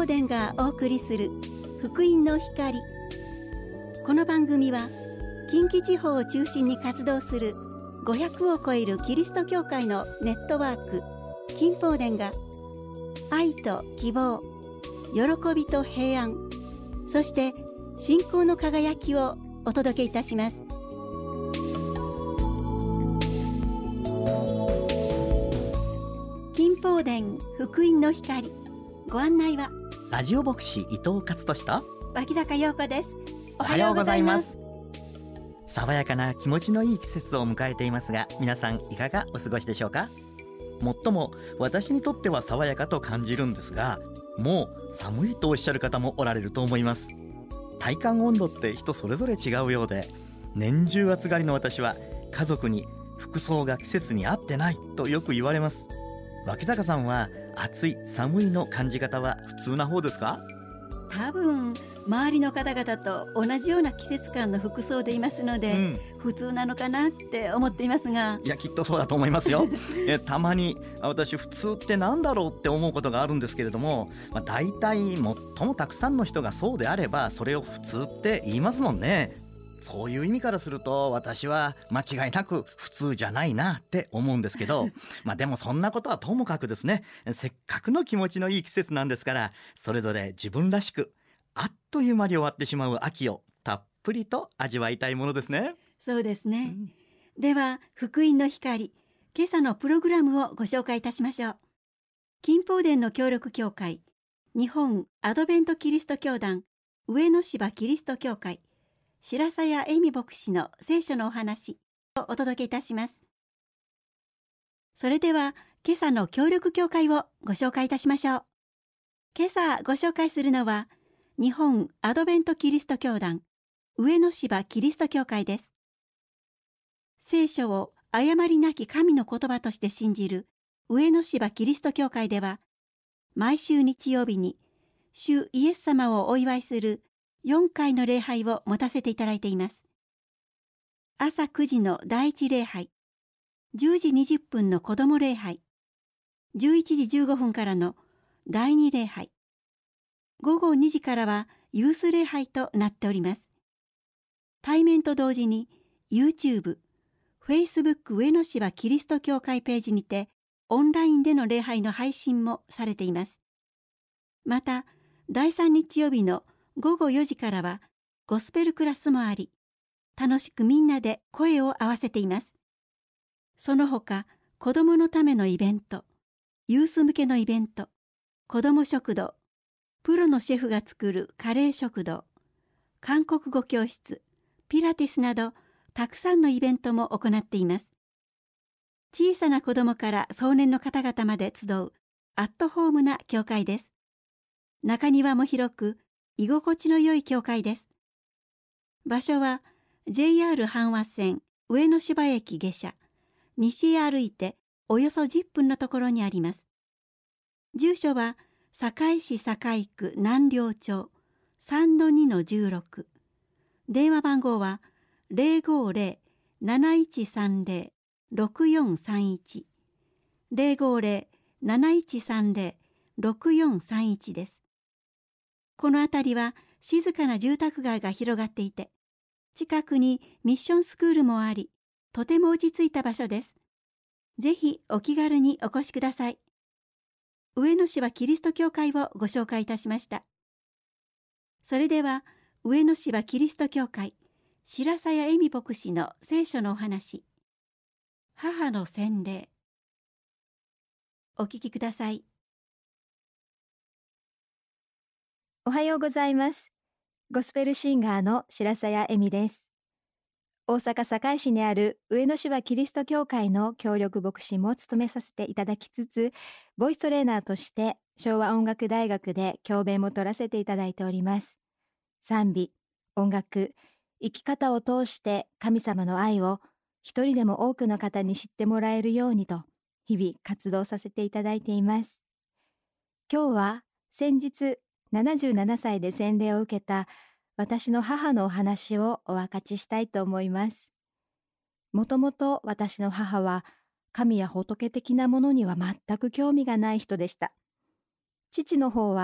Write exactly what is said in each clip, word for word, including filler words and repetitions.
宝殿がお送りする福音の光。この番組は近畿地方を中心に活動するごひゃくを超えるキリスト教会のネットワーク金宝殿が愛と希望、喜びと平安、そして信仰の輝きをお届けいたします。金宝殿福音の光、ご案内はラジオ牧師伊藤勝利と脇坂陽子です。 おはようございます。爽やかな気持ちのいい季節を迎えていますが、皆さんいかがお過ごしでしょうか。もっとも私にとっては爽やかと感じるんですが、もう寒いとおっしゃる方もおられると思います。体感温度って人それぞれ違うようで、年中暑がりの私は家族に服装が季節に合ってないとよく言われます。脇坂さんは暑い寒いの感じ方は普通な方ですか？ 多分周りの方々と同じような季節感の服装でいますので、うん、普通なのかなって思っていますが、 いやきっとそうだと思いますよえたまに私普通ってなんだろうって思うことがあるんですけれども、まあ、大体最もたくさんの人がそうであればそれを普通って言いますもんね。そういう意味からすると私は間違いなく普通じゃないなって思うんですけどまあでもそんなことはともかくですね、せっかくの気持ちのいい季節なんですから、それぞれ自分らしくあっという間に終わってしまう秋をたっぷりと味わいたいものですね。 そうですね、うん、では福音の光、今朝のプログラムをご紹介いたしましょう。金宝殿の協力協会、日本アドベントキリスト教団上野芝キリスト教会、白佐谷恵美牧師の聖書のお話をお届けいたします。それでは今朝の協力協会をご紹介いたしましょう。今朝ご紹介するのは日本アドベントキリスト教団上野芝キリスト教会です。聖書を誤りなき神の言葉として信じる上野芝キリスト教会では、毎週日曜日に主イエス様をお祝いするよんかいの礼拝を持たせていただいています。朝くじの第一礼拝、じゅうじにじゅっぷんの子ども礼拝、じゅういちじじゅうごふんからの第二礼拝、ごごにじからはユース礼拝となっております。対面と同時に YouTube、Facebook 上野芝キリスト教会ページにてオンラインでの礼拝の配信もされています。また、だいさん日曜日のごごよじからはゴスペルクラスもあり、楽しくみんなで声を合わせています。その他、子どものためのイベント、ユース向けのイベント、子ども食堂、プロのシェフが作るカレー食堂、韓国語教室、ピラティスなどたくさんのイベントも行っています。小さな子どもから壮年の方々まで集うアットホームな教会です。中庭も広く居心地の良い教会です。場所は ジェイアール 阪和線上野芝駅下車、西へ歩いておよそじゅっぷんのところにあります。住所は堺市堺区南陵町 さんのにのじゅうろく、電話番号は ゼロごゼロ なないちさんゼロ ろくよんさんいち ゼロごゼロ なないちさんゼロ ろくよんさんいちです。この辺りは静かな住宅街が広がっていて、近くにミッションスクールもあり、とても落ち着いた場所です。ぜひお気軽にお越しください。上野芝キリスト教会をご紹介いたしました。それでは上野芝キリスト教会白佐谷恵美牧師の聖書のお話、母の洗礼、お聞きください。 おはようございます。ゴスペルシンガーの白佐谷恵美です。大阪堺市にある上野芝キリスト教会の協力牧師も務めさせていただきつつ、ボイストレーナーとして昭和音楽大学で教鞭も取らせていただいております。賛美、音楽、生き方を通して神様の愛を一人でも多くの方に知ってもらえるようにと日々活動させていただいています。今日は先日ななじゅうななさいで洗礼を受けた私の母のお話をお分かちしたいと思います。もともと私の母は神や仏的なものには全く興味がない人でした。父の方は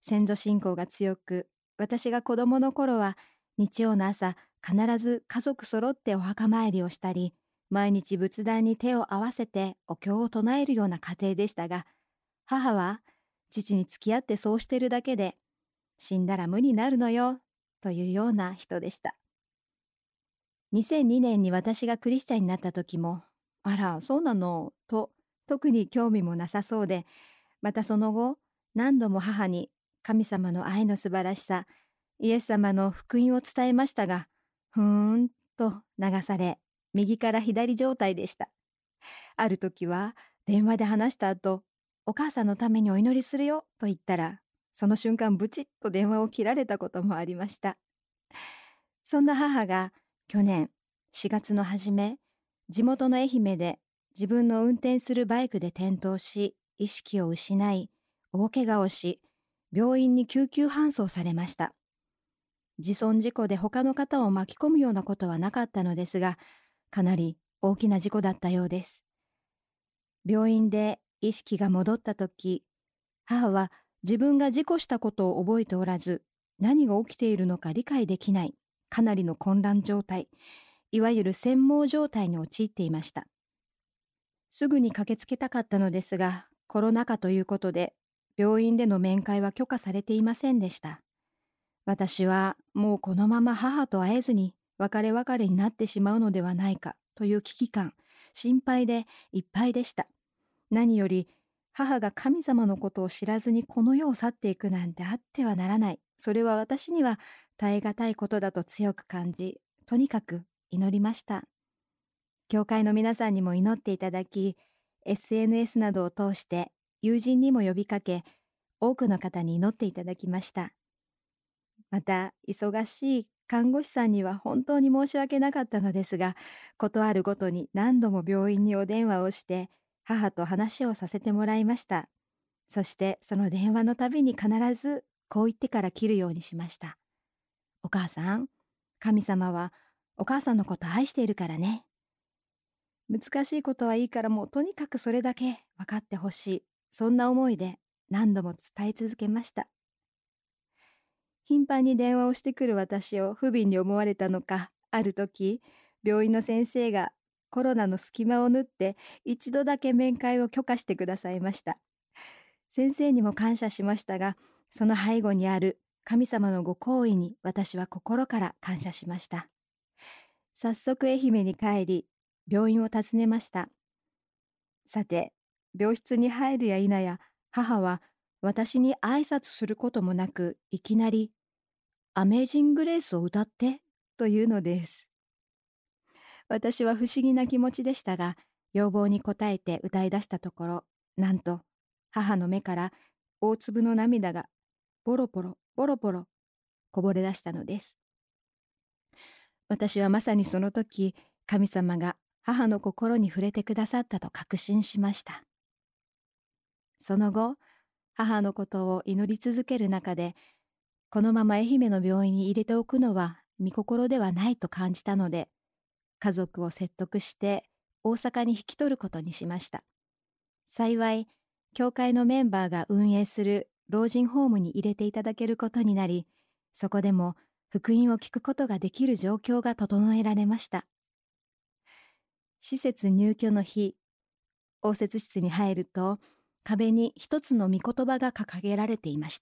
先祖信仰が強く、私が子供の頃は日曜の朝、必ず家族揃ってお墓参りをしたり、毎日仏壇に手を合わせてお経を唱えるような家庭でしたが、母は父に付き合ってそうしてるだけで、死んだら無になるのよというような人でした。にせんにねんに私がクリスチャンになった時も、あら、そうなのと特に興味もなさそうで、またその後、何度も母に神様の愛の素晴らしさ、イエス様の福音を伝えましたが、ふーんと流され、右から左状態でした。ある時は電話で話した後、お母さんのためにお祈りするよと言ったら、その瞬間ブチッと電話を切られたこともありました。そんな母が去年しがつの初め、地元の愛媛で自分の運転するバイクで転倒し、意識を失い、大怪我をし、病院に救急搬送されました。自損事故で他の方を巻き込むようなことはなかったのですが、かなり大きな事故だったようです。病院で意識が戻ったとき、母は自分が事故したことを覚えておらず、何が起きているのか理解できない、かなりの混乱状態、いわゆる縵盲状態に陥っていました。すぐに駆けつけたかったのですが、コロナ禍ということで、病院での面会は許可されていませんでした。私はもうこのまま母と会えずに別れ別れになってしまうのではないかという危機感、心配でいっぱいでした。何より母が神様のことを知らずにこの世を去っていくなんてあってはならない。それは私には耐え難いことだと強く感じ、とにかく祈りました。教会の皆さんにも祈っていただき、エスエヌエス などを通して友人にも呼びかけ、多くの方に祈っていただきました。また、忙しい看護師さんには本当に申し訳なかったのですが、ことあるごとに何度も病院にお電話をして、母と話をさせてもらいました。そしてその電話のたびに必ずこう言ってから切るようにしました。お母さん、神様はお母さんのこと愛しているからね。難しいことはいいからもうとにかくそれだけ分かってほしい。そんな思いで何度も伝え続けました。頻繁に電話をしてくる私を不憫に思われたのか、ある時、病院の先生がコロナの隙間を縫って一度だけ面会を許可してくださいました。先生にも感謝しましたが、その背後にある神様のご厚意に私は心から感謝しました。早速愛媛に帰り、病院を訪ねました。さて、病室に入るや否や、母は私に挨拶することもなく、いきなり、アメージングレースを歌ってというのです。私は不思議な気持ちでしたが、要望に応えて歌い出したところ、なんと母の目から大粒の涙がボロボロボロボロこぼれ出したのです。私はまさにその時、神様が母の心に触れてくださったと確信しました。その後、母のことを祈り続ける中で、このまま愛媛の病院に入れておくのは御心ではないと感じたので、家族を説得して大阪に引き取ることにしました。幸い、教会のメンバーが運営する老人ホームに入れていただけることになり、そこでも福音を聞くことができる状況が整えられました。施設入居の日、応接室に入ると、壁に一つの御言葉が掲げられていました。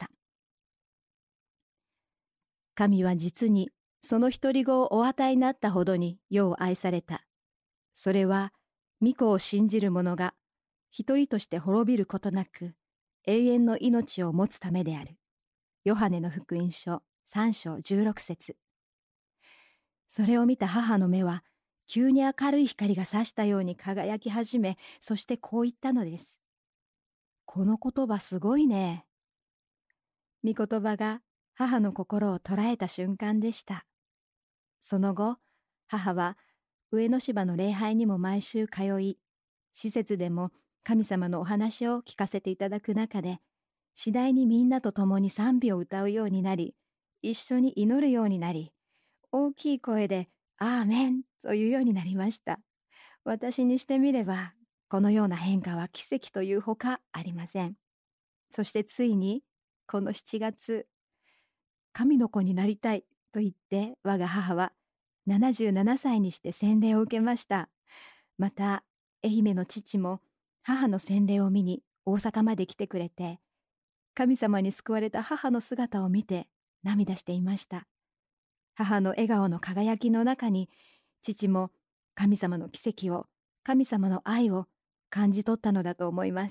神は実にその独り子をお与えになったほどに世を愛された。それは御子を信じる者が一人として滅びることなく永遠の命を持つためである。ヨハネの福音書さん章じゅうろく節。それを見た母の目は急に明るい光が差したように輝き始め、そしてこう言ったのです。この言葉すごいね。御言葉が母の心を捉えた瞬間でした。その後、母は上野芝の礼拝にも毎週通い、施設でも神様のお話を聞かせていただく中で、次第にみんなと共に賛美を歌うようになり、一緒に祈るようになり、大きい声でアーメンというようになりました。私にしてみれば、このような変化は奇跡というほかありません。そしてついにこのしちがつ、神の子になりたいと言って我が母はななじゅうななさいにして洗礼を受けました。また愛媛の父も母の洗礼を見に大阪まで来てくれて、神様に救われた母の姿を見て涙していました。母の笑顔の輝きの中に、父も神様の奇跡を、神様の愛を感じ取ったのだと思います。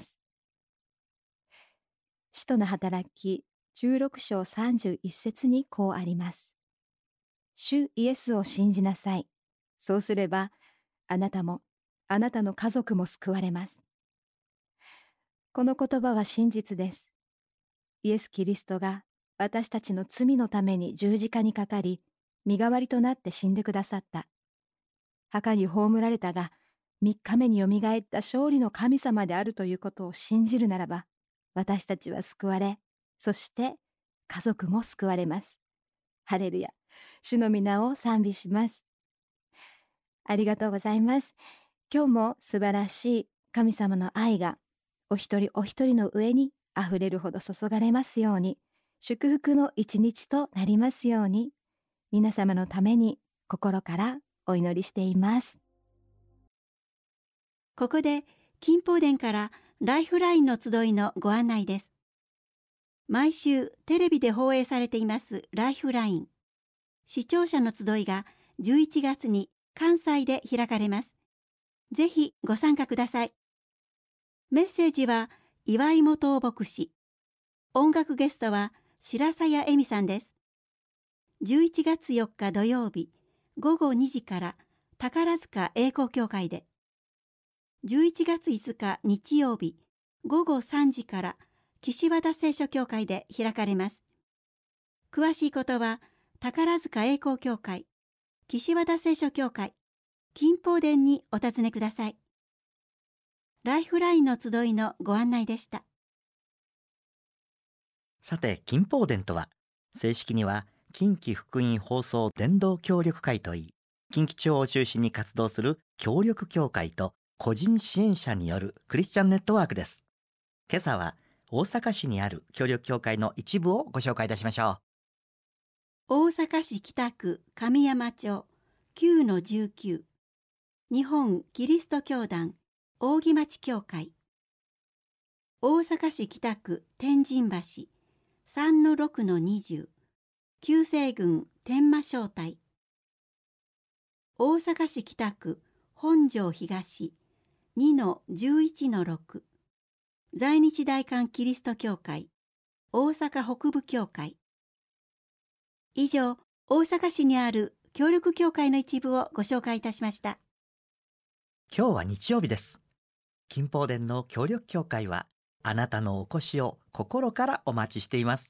使徒の働きじゅうろくしょうさんじゅういっせつにこうあります。主イエスを信じなさい。そうすれば、あなたも、あなたの家族も救われます。この言葉は真実です。イエス・キリストが私たちの罪のために十字架にかかり、身代わりとなって死んでくださった。墓に葬られたが、三日目によみがえった勝利の神様であるということを信じるならば、私たちは救われ、そして家族も救われます。ハレルヤ、主の皆を賛美します。ありがとうございます。今日も素晴らしい神様の愛がお一人お一人の上にあふれるほど注がれますように、祝福の一日となりますように、皆様のために心からお祈りしています。 ここで金宝殿からライフラインの集いのご案内です。毎週テレビで放映されていますライフライン。視聴者の集いがじゅういちがつに関西で開かれます。ぜひご参加ください。メッセージは岩井元牧師。音楽ゲストは白鞘恵美さんです。じゅういちがつよっか土曜日ごごにじから宝塚栄光教会で、じゅういちがついつか日曜日ごごさんじから岸和田聖書教会で開かれます。詳しいことは宝塚栄光教会、岸和田聖書教会、金宝殿にお尋ねください。ライフラインの集いのご案内でした。 さて、金宝殿とは正式には近畿福音放送伝道協力会といい、近畿地方を中心に活動する協力協会と個人支援者によるクリスチャンネットワークです。今朝は大阪市にある協力協会の一部をご紹介いたしましょう。大阪市北区上山町 きゅうのじゅうきゅう、日本キリスト教団扇町教会。大阪市北区天神橋 さんのろくのにじゅう、旧西郡天満商隊。大阪市北区本庄東 にのじゅういちのろく、在日大韓キリスト教会大阪北部教会。以上、大阪市にある協力協会の一部をご紹介いたしました。 今日は日曜日です。金宝殿の協力協会はあなたのお越しを心からお待ちしています。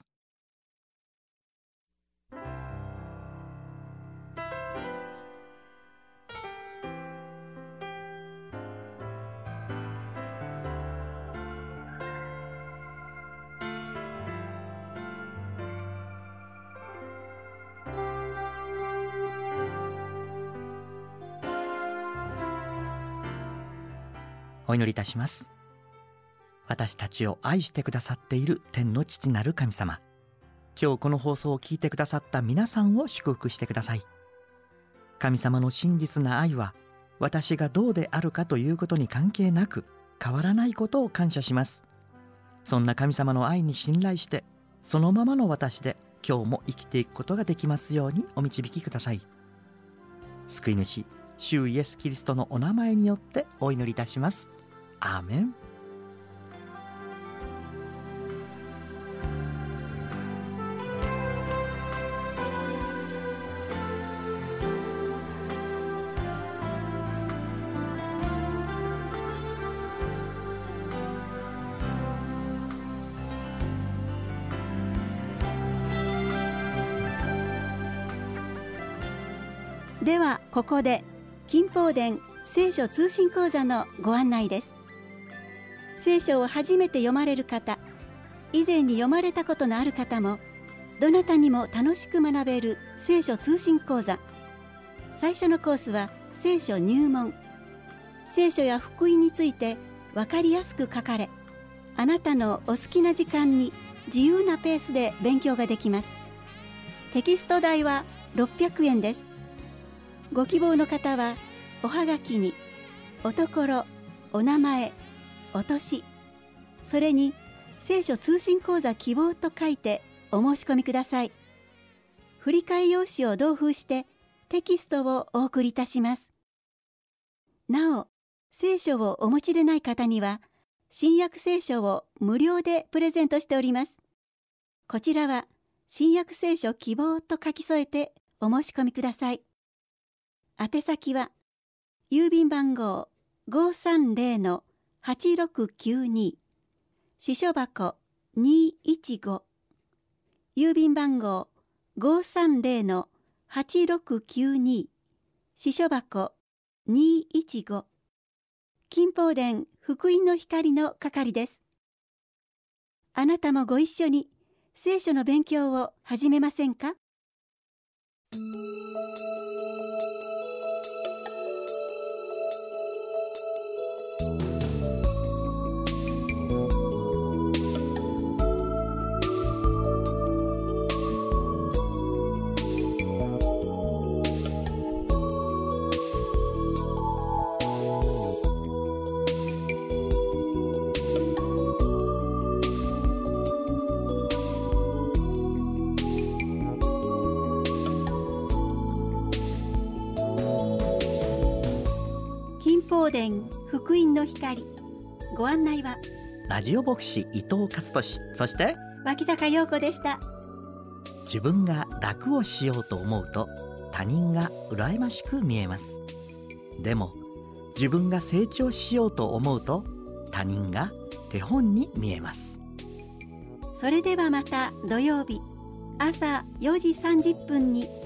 お祈りいたします。私たちを愛してくださっている天の父なる神様、今日この放送を聞いてくださった皆さんを祝福してください。神様の真実な愛は私がどうであるかということに関係なく変わらないことを感謝します。そんな神様の愛に信頼して、そのままの私で今日も生きていくことができますようにお導きください。救い主主イエスキリストのお名前によってお祈りいたします。アーメン。 ではここで金宝殿聖書通信講座のご案内です。聖書を初めて読まれる方、以前に読まれたことのある方も、どなたにも楽しく学べる聖書通信講座。最初のコースは聖書入門。聖書や福音について分かりやすく書かれ、 あなたのお好きな時間に自由なペースで勉強ができます。テキスト代はろっぴゃくえんです。ご希望の方はおはがきにおところ、お名前、お年、それに聖書通信講座希望と書いてお申し込みください。振り替え用紙を同封してテキストをお送りいたします。なお、聖書をお持ちでない方には新約聖書を無料でプレゼントしております。こちらは新約聖書希望と書き添えてお申し込みください。宛先は郵便番号 ごーさんぜろのはちろくきゅうに 支所箱にーいちご、郵便番号 ごーさんぜろのはちろくきゅうに 支所箱にーいちご、金宝殿福音の光の係です。あなたもご一緒に聖書の勉強を始めませんか？金宝殿福音の光、ご案内はラジオ牧師伊藤勝利、そして脇坂陽子でした。 自分が楽をしようと思うと他人が羨ましく見えます。でも自分が成長しようと思うと他人が手本に見えます。 それではまた土曜日朝よじさんじゅっぷんに